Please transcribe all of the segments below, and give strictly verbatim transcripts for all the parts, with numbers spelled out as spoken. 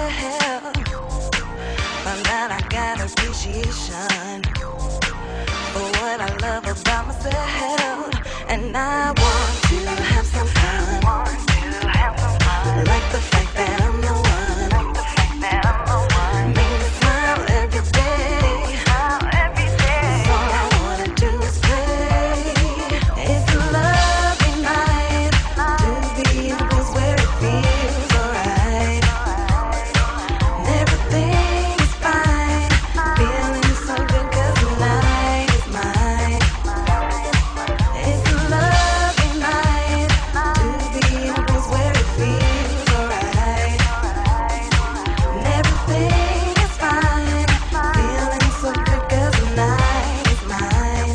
myself. Found out I got appreciation for what I love about myself. And I want to have some fun. Like the fact that I'm the one. Make me smile every day. So all I wanna do is play. It's a lovely night to be in a place where it feels alright. And everything is fine. Feeling so good 'cause the night is mine. It's a lovely night to be in a place where it feels alright. And everything is fine. Feeling so good 'cause the night is mine.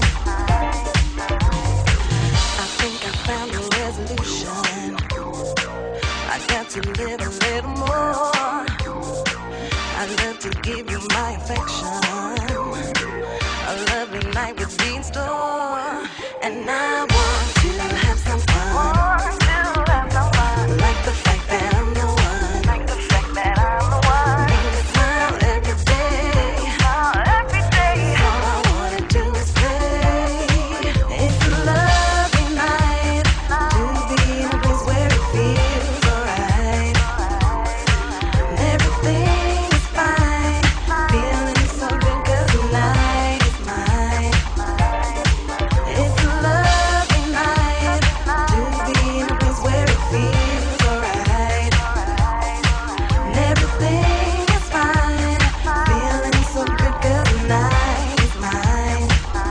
I think I found a resolution. I got to live a little more. I love to give you my affection. A lovely night would be in store. And I want to have some fun. Like the fact that I'm the one. Make me smile every day. All I wanna do is play. It's a lovely night to be in a place where it feels alright. And everything is fine. Feeling so good 'cause the night is mine. It's a lovely night to be in a place where it feels alright. And everything is fine. Feeling so good 'cause the night is mine.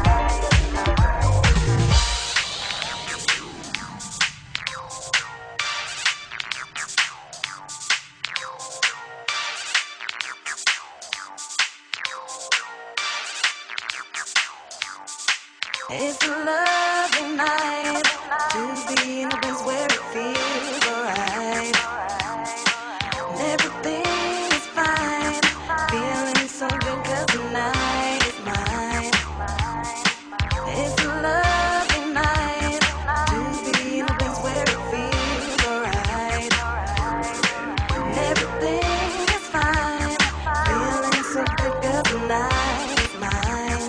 It's a lovely night to be in a place where it feels alright. And everything is fine. Feeling so good 'cause the night is mine. It's a lovely night to be in a place where it feels alright. And everything is fine. Feeling so good 'cause the night is mine.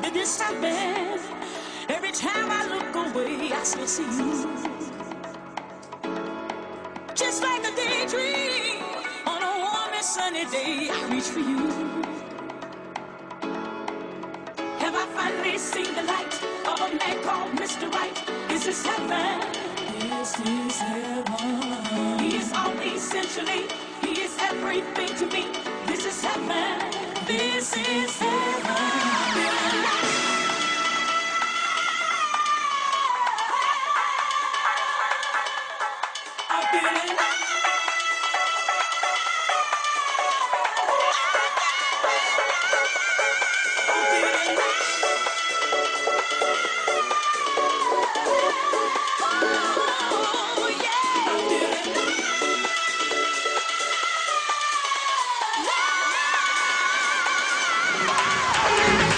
It is so bad. Every time I look away, I still see you. Just like a daydream on a warm and sunny day, I reach for you. Have I finally seen the light of a man called Mister Right? Is this heaven? This is heaven. He is all essentially. He is everything to me. This is heaven. This is heaven. I feel alive. I feel alive. Thank you.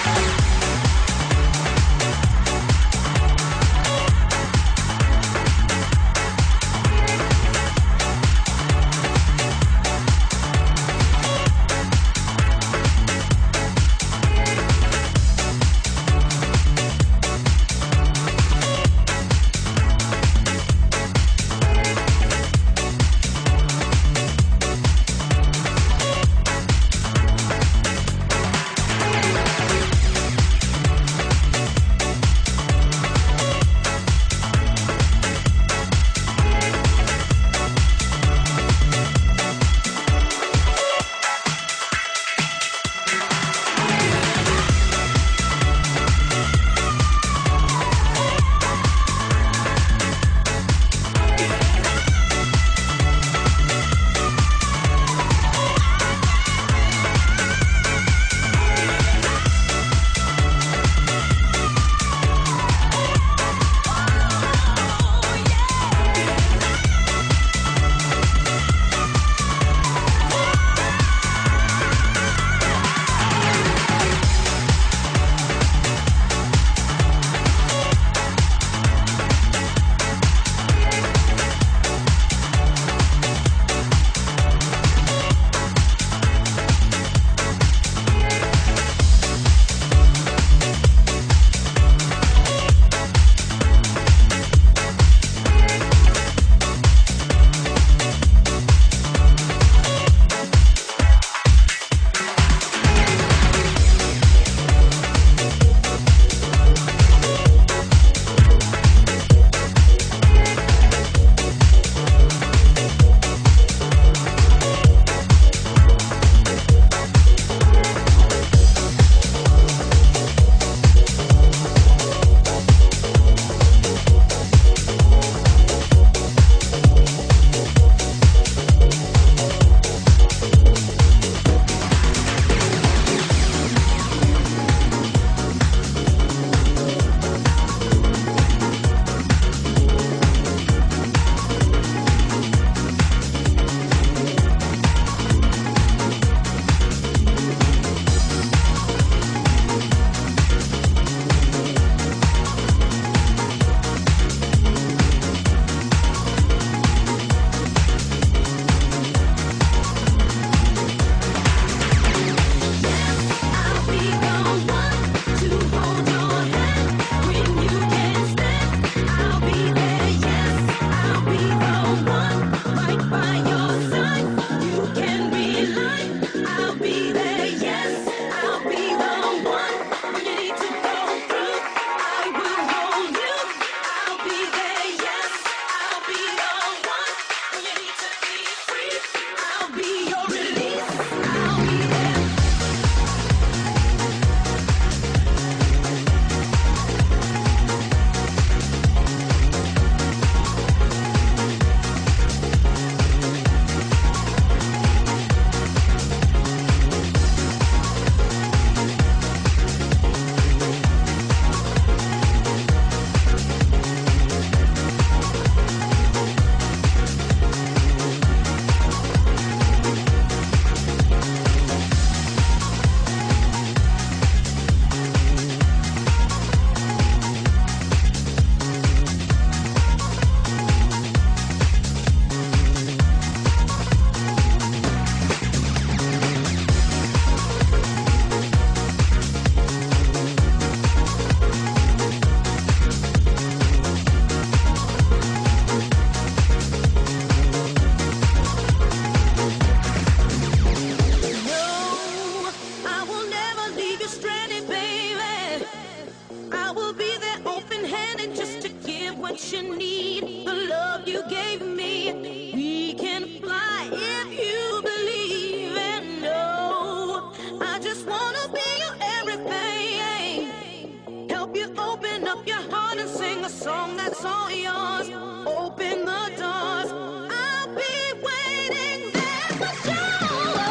all yours. Open the doors. I'll be waiting there for sure.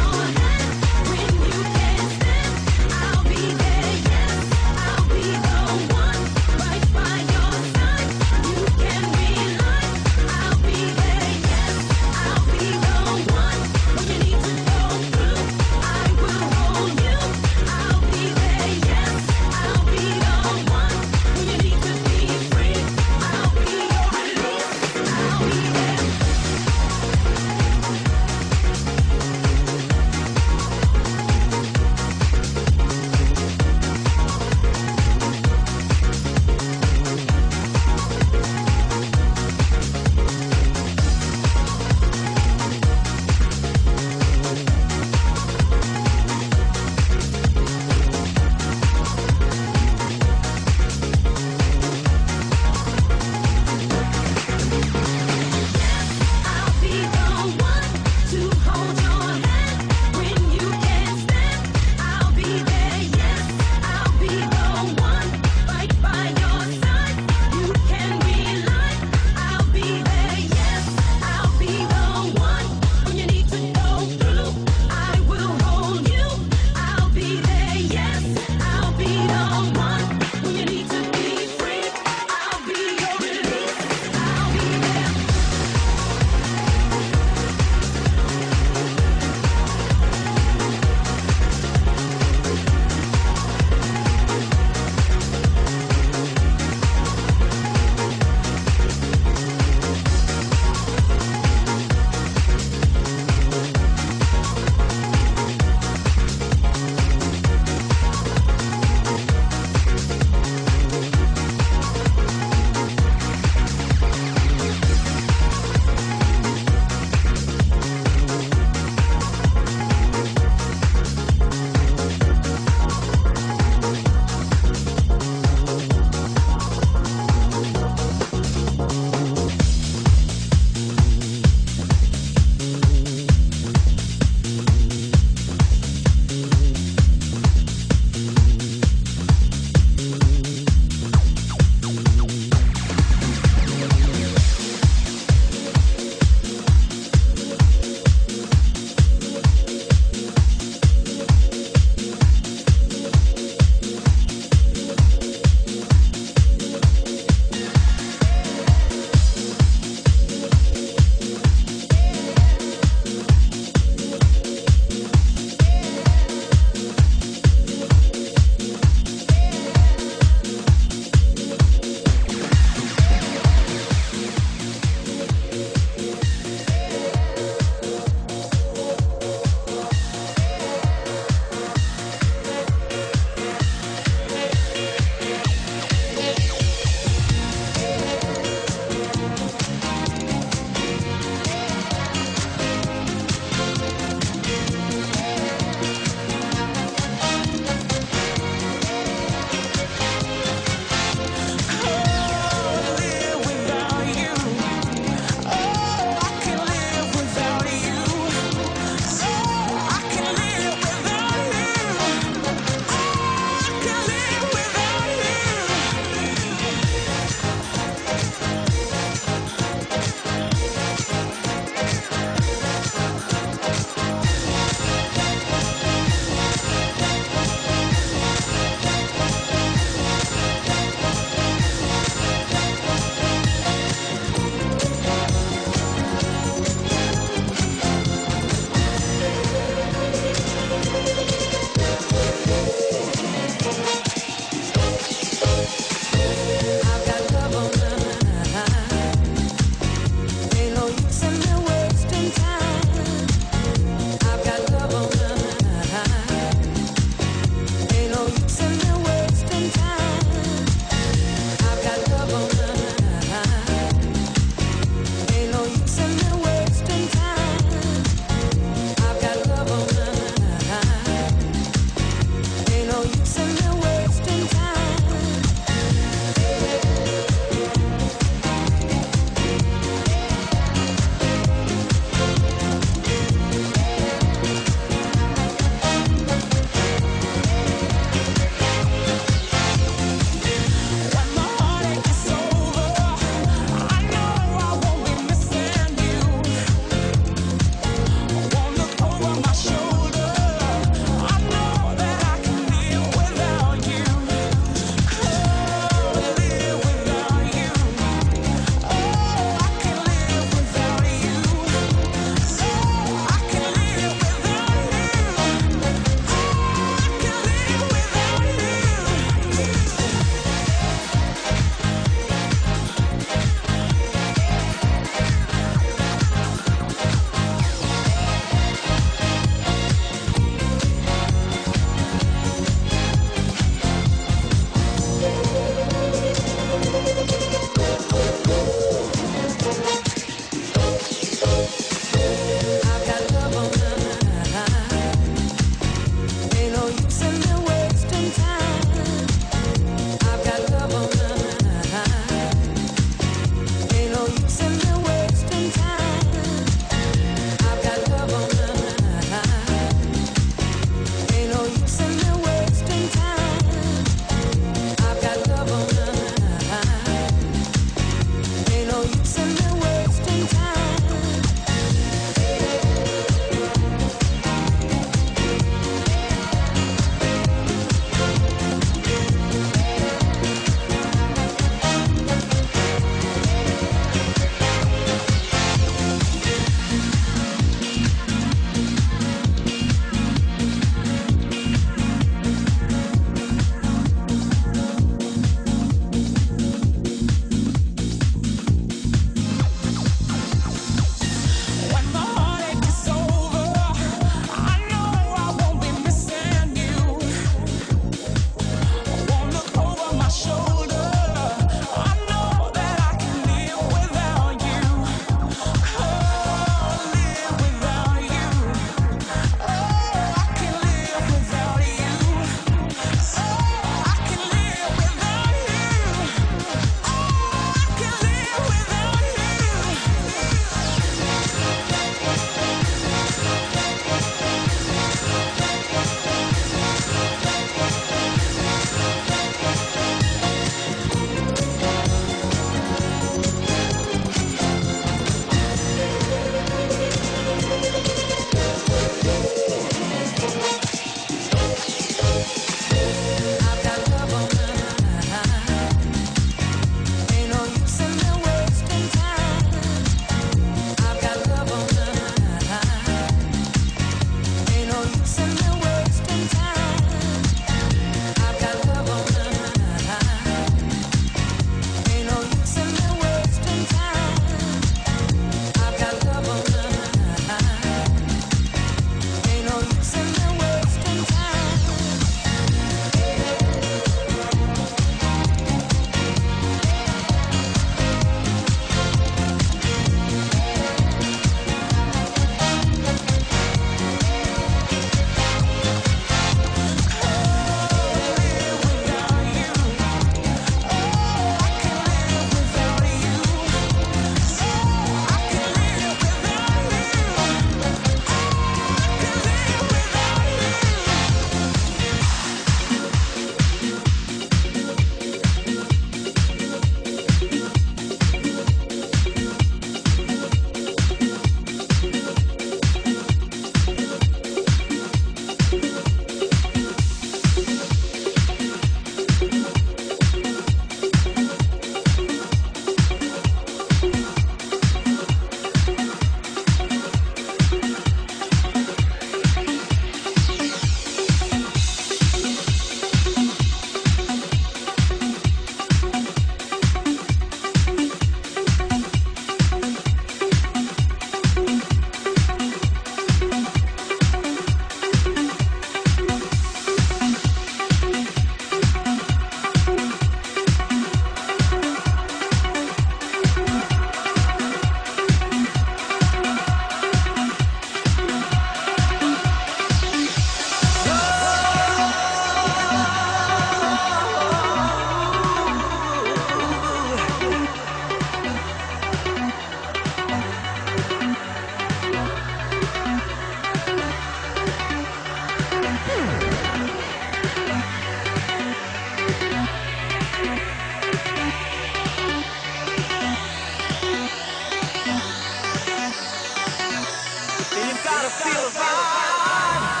You gotta feel the vibe.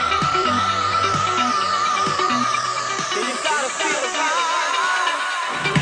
You gotta feel the vibe.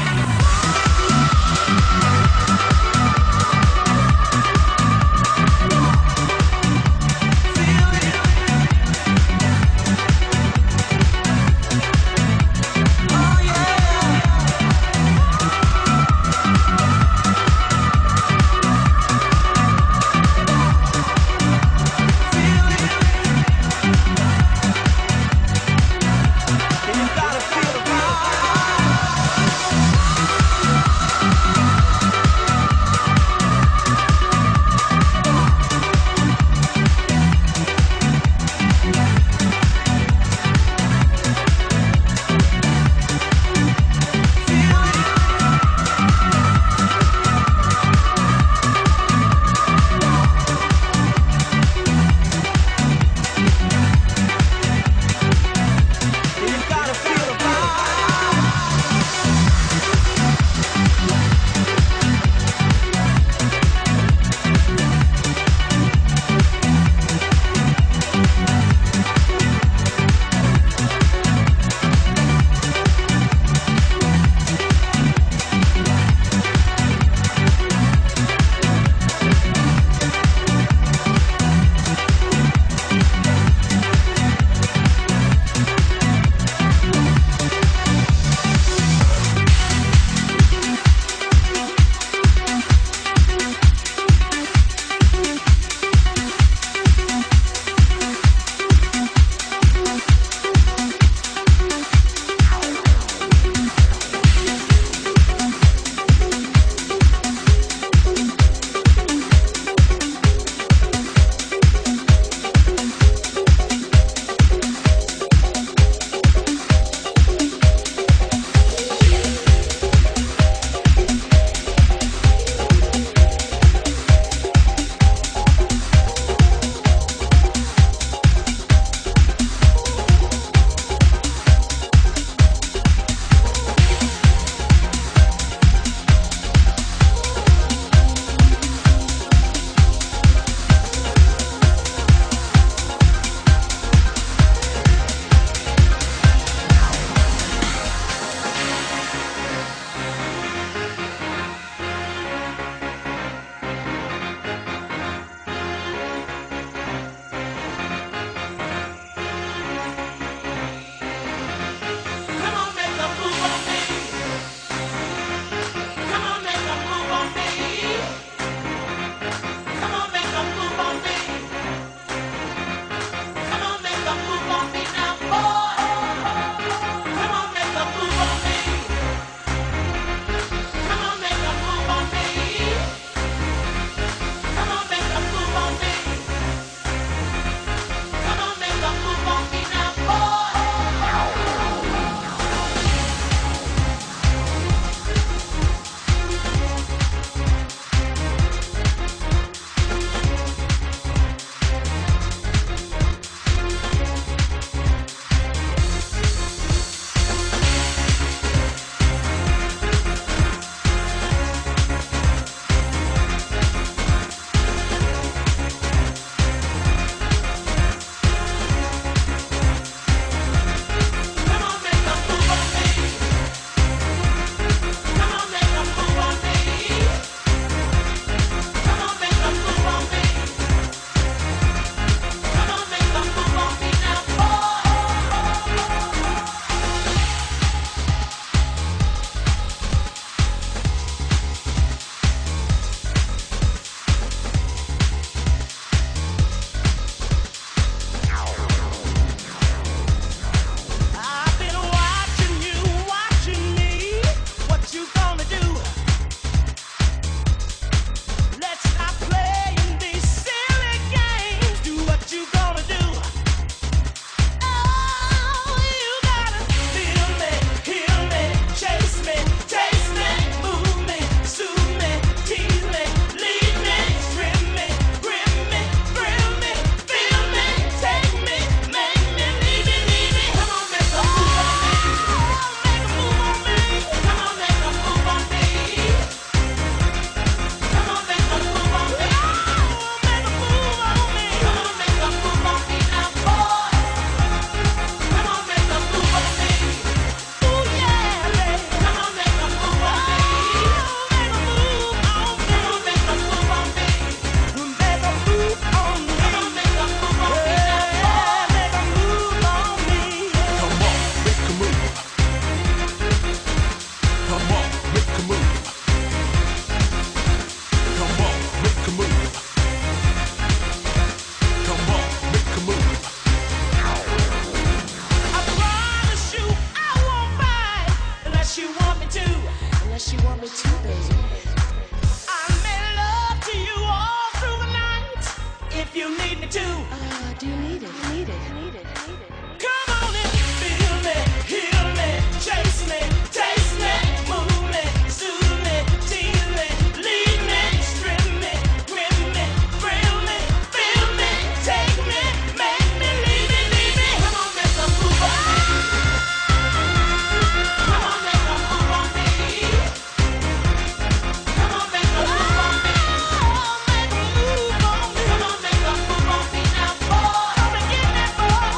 Come on, make a move on me now, boy. Come and get that boy.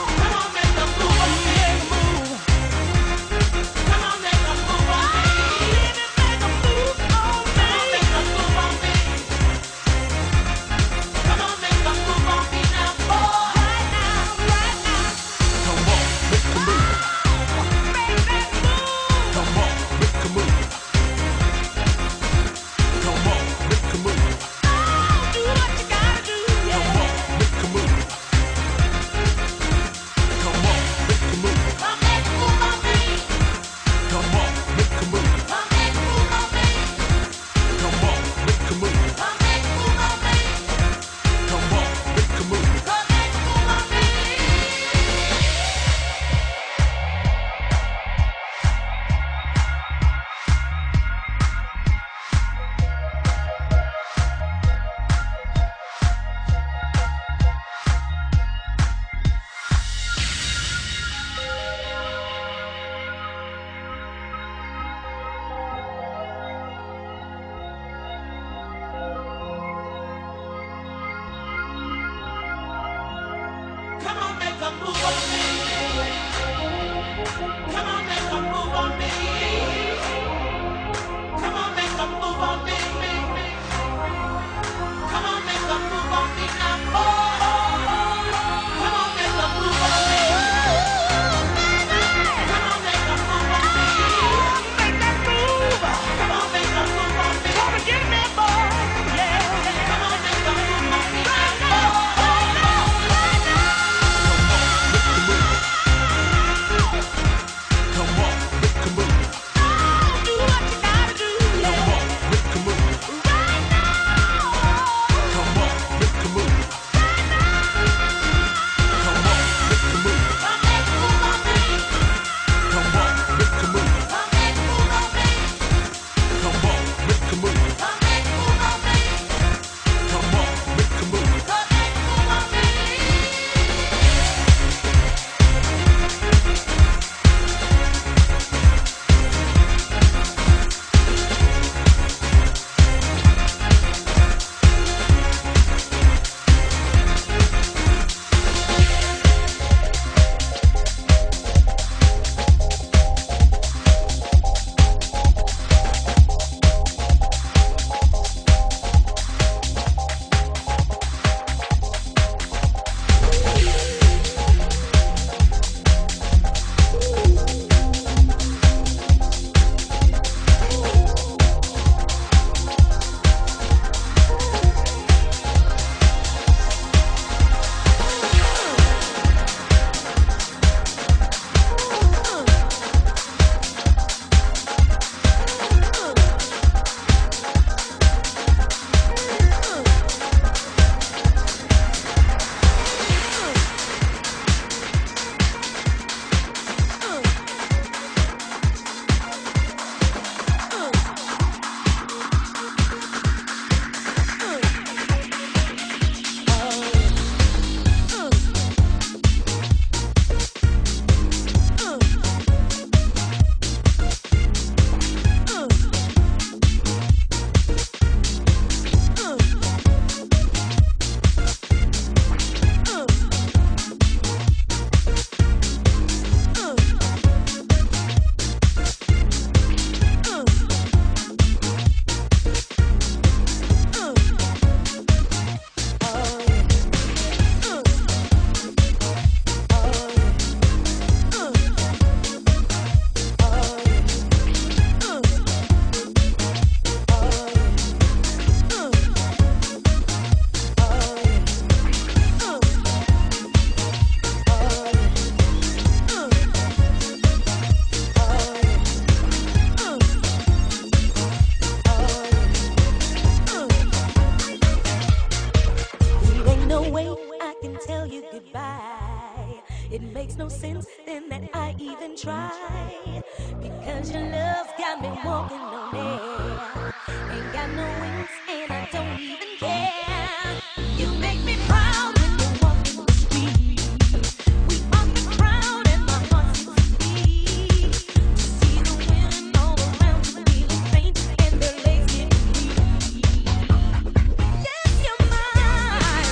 got me walking on air. Ain't got no wings and I don't even care. You make me proud when you walk in the street. We on the crowd and my heart skips a beat. See the women all around you feeling faint and their legs getting weak. Yes, you're mine.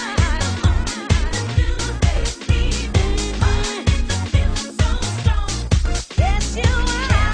Mine is the feeling so strong. Yes, you are.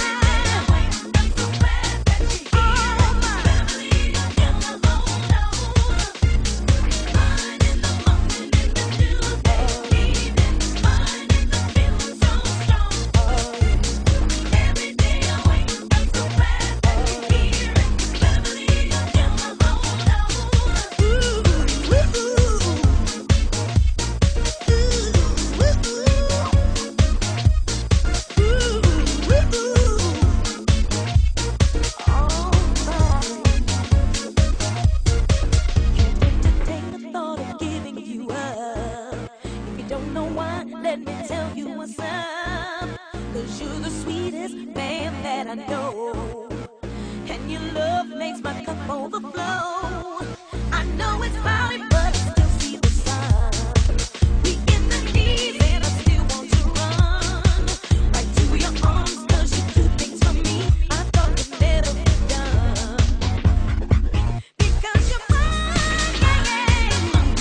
Let me tell you what's up. Cause you're the sweetest man that I know. And your love makes my cup overflow. I know it's cloudy, but I still see the sun. We in the heat and I still want to run right to your arms, cause you do things for me I thought could never be done. Because you're mine, yeah, yeah.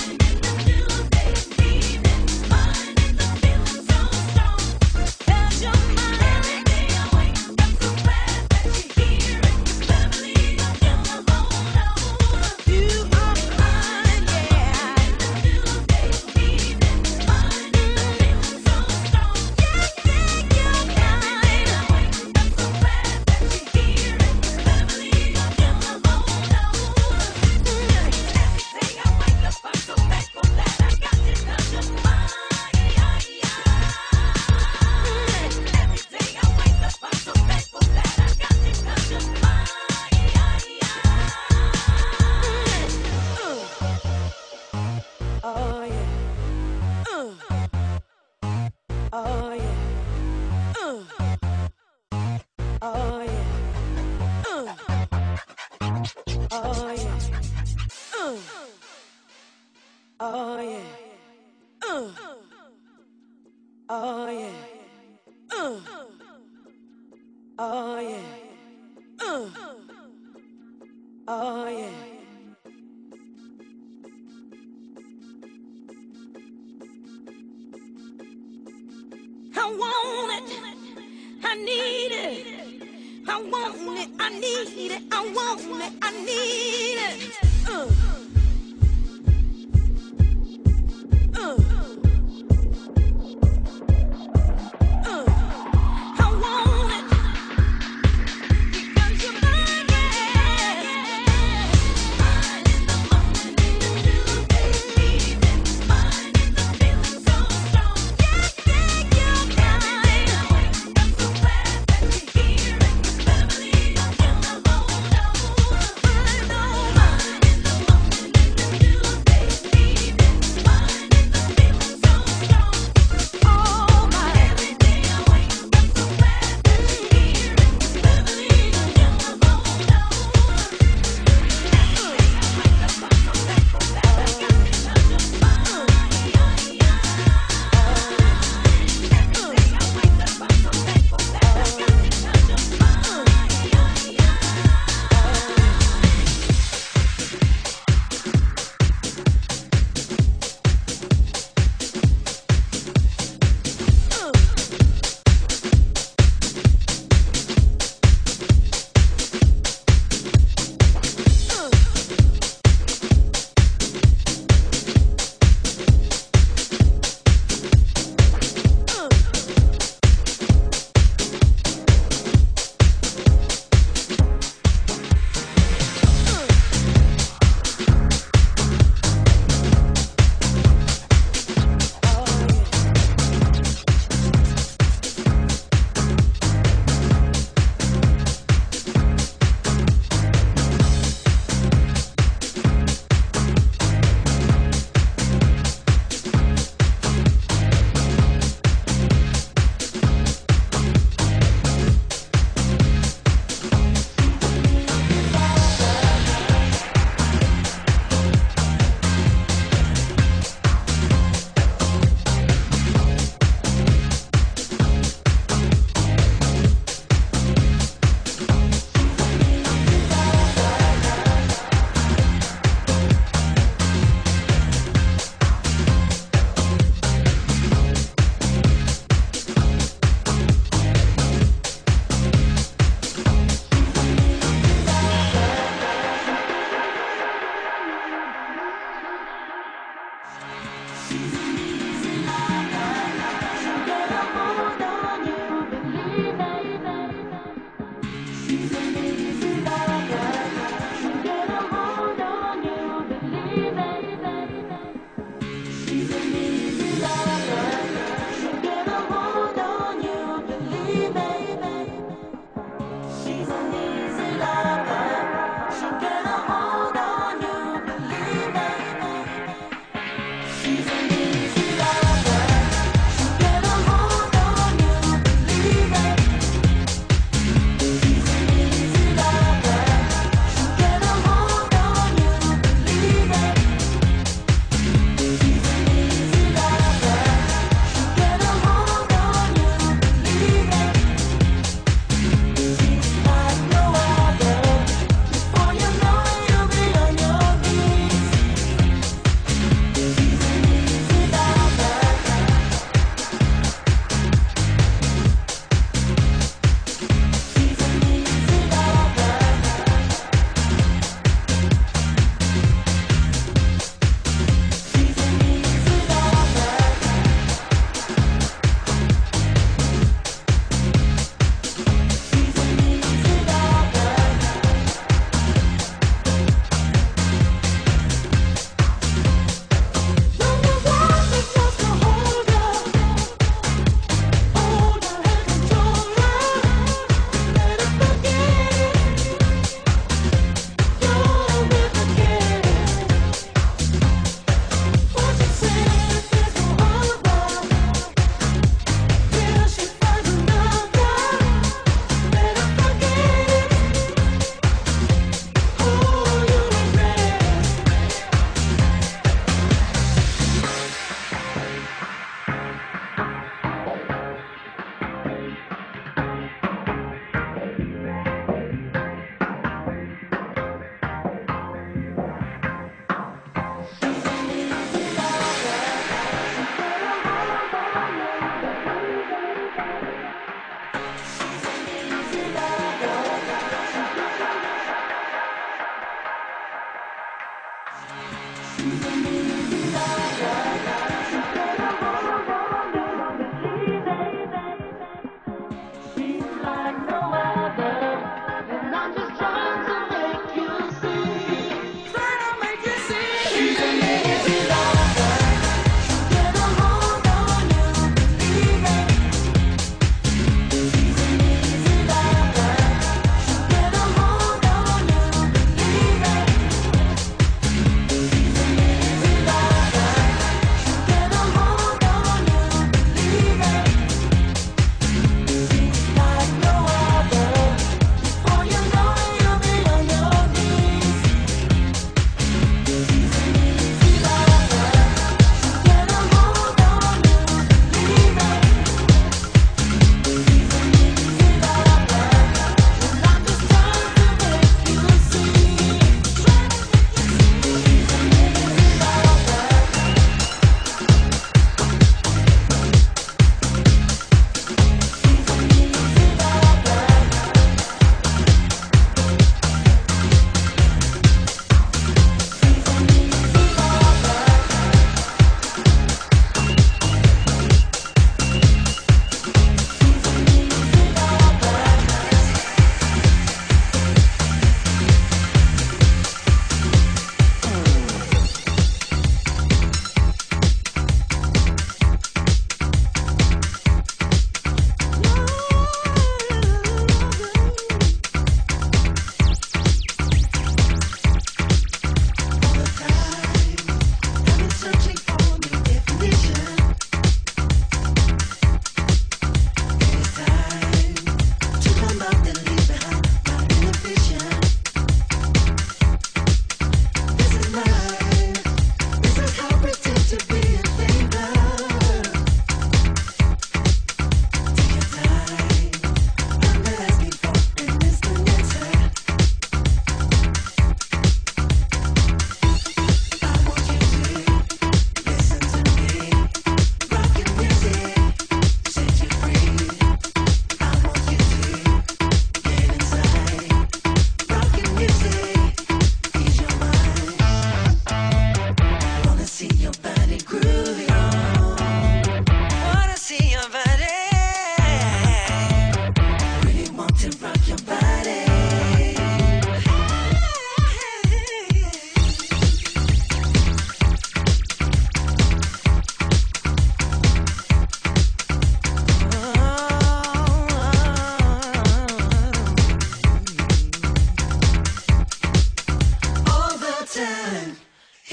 Mine is the feeling so strong. Cause you're mine. Every day I wake up so glad that you're here. And Beverly, you're the whole load. You are mine, yeah. Mine is the feeling so strong. Yeah, yeah, you're mine. Every day I wake up so glad that you're here. And Beverly, you're the whole load. Every day I wake up, I'm so thankful that I got you, 'cause you're mine. Every day I wake up, I'm so thankful that I got you, 'cause you're mine. Oh yeah. Uh. Oh yeah. Uh. Oh yeah. Uh. Oh yeah. Uh. Oh yeah. Uh. Oh yeah. Uh. Oh yeah. Uh. Oh yeah. I want it. I need it. I want it. I need it. I want it. I need it. Uh. Uh. Uh. I want it. Because you're mine, yeah. Mine is the moment in the new day, baby. Mine is the feeling so strong. Yeah, yeah, you're mine. Every day I wake up so glad that you're here. And Beverly, you're the whole load. I know mine is the moment in the new day, baby. Mine is the feeling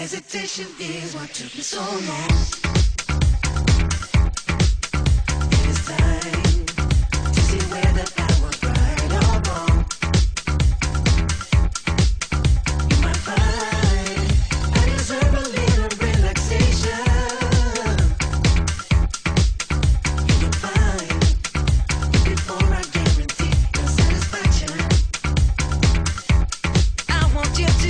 hesitation is what took me so long. It is time to see whether I was right or wrong. You might find I deserve a little relaxation. You can find before I guarantee your satisfaction. I want you to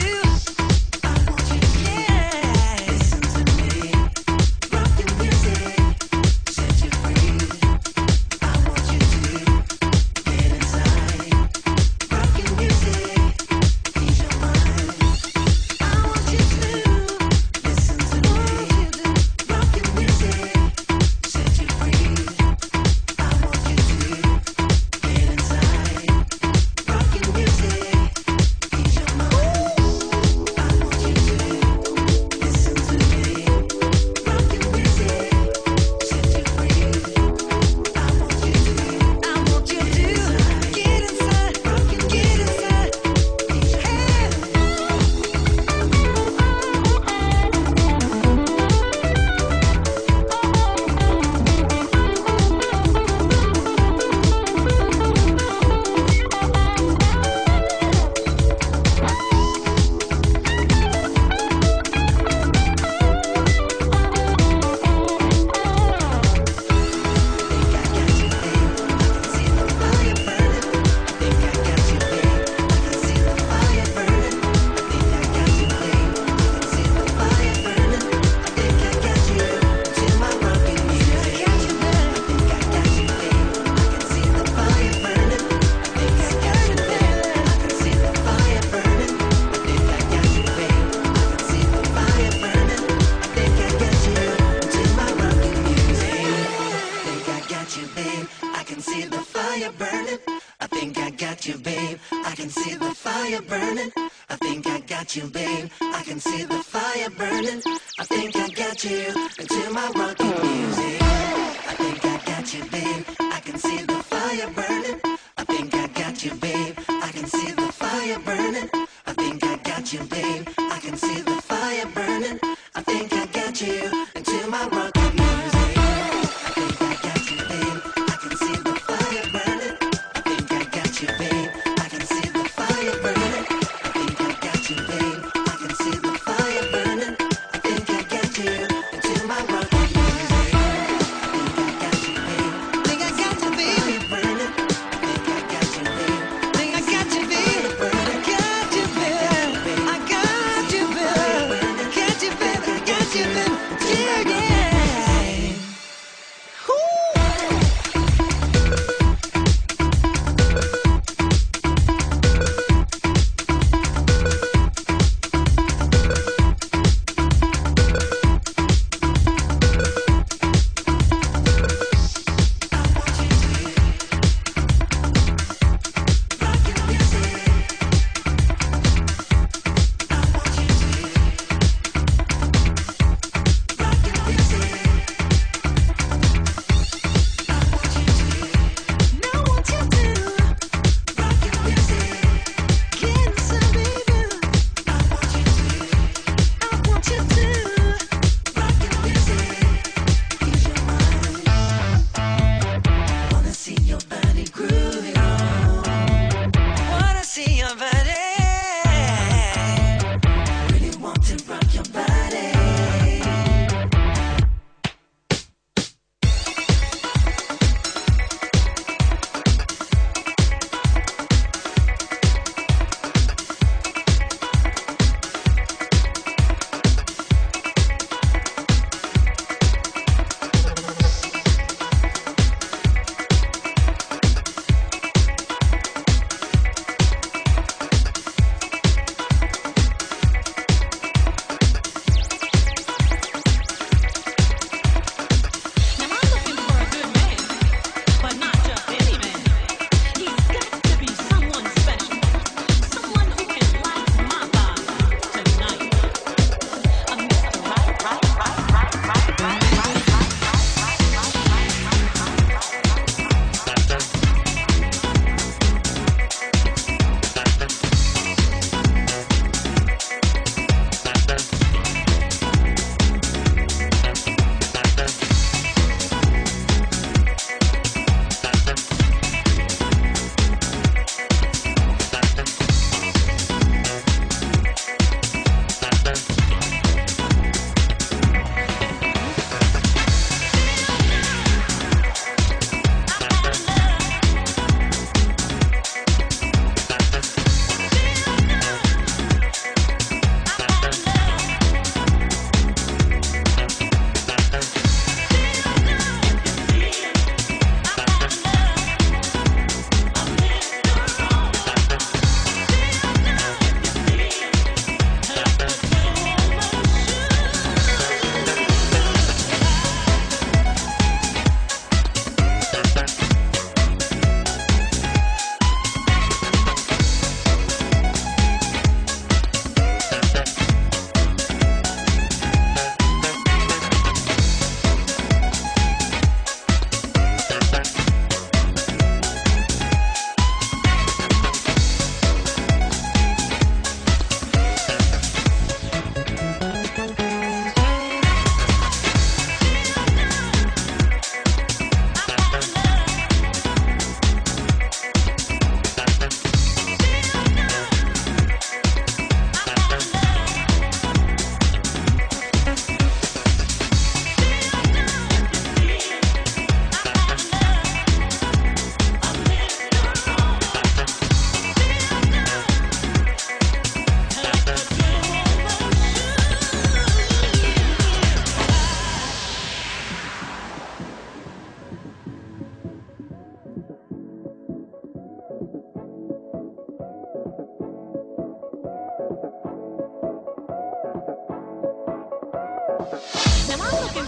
I got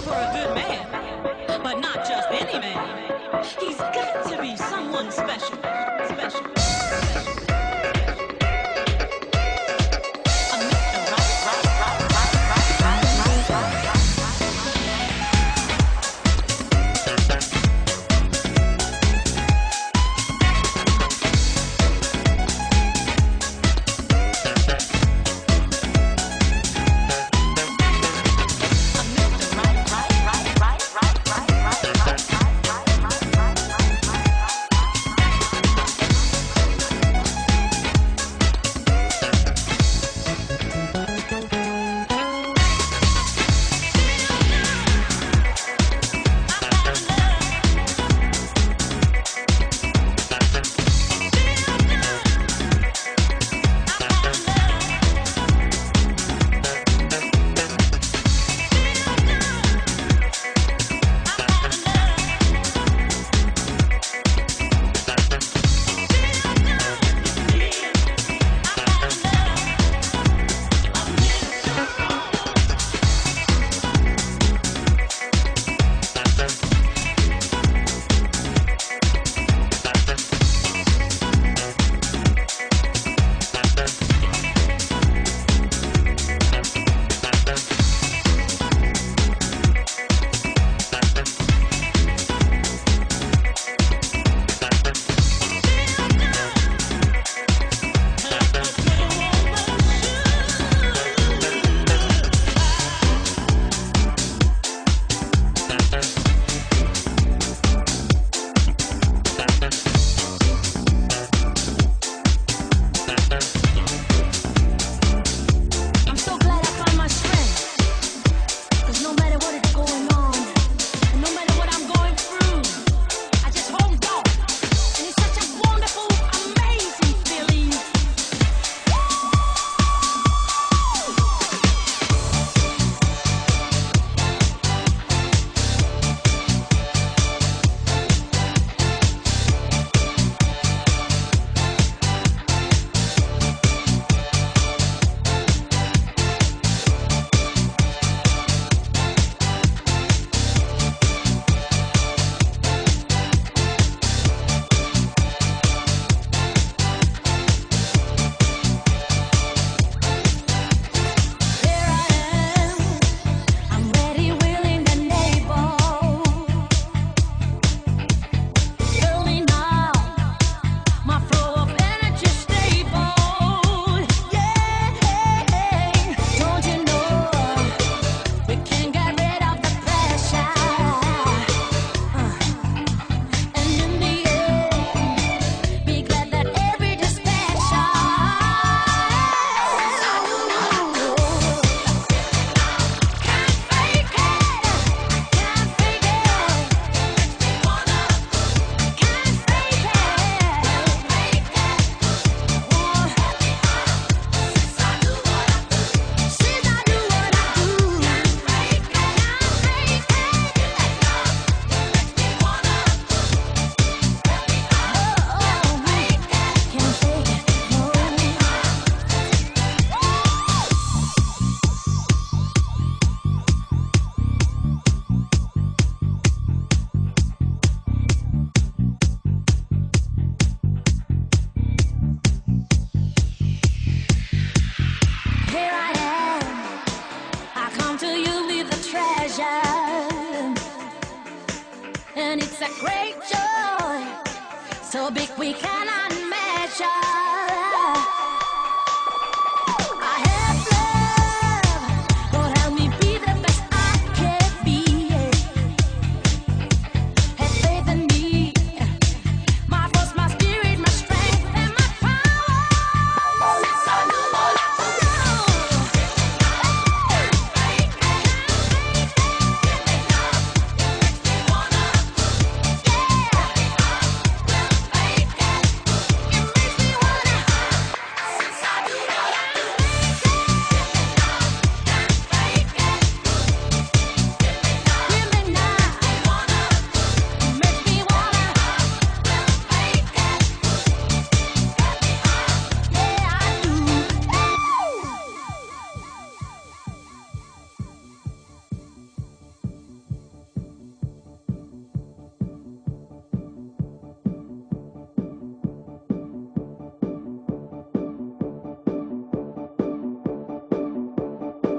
for a good man, but not just any man. He's got to be someone special, special.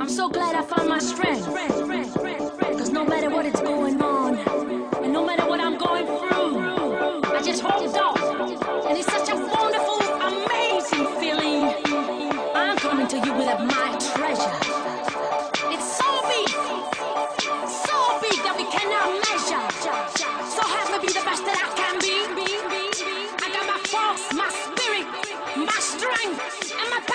so glad I found my strength. Cause no matter what is going on, and no matter what I'm going through, I just hold on. And it's such a wonderful, amazing feeling. I'm coming to you with my treasure. It's so big, so big that we cannot measure. So have me be the best that I can be. I got my force, my spirit, my strength, and my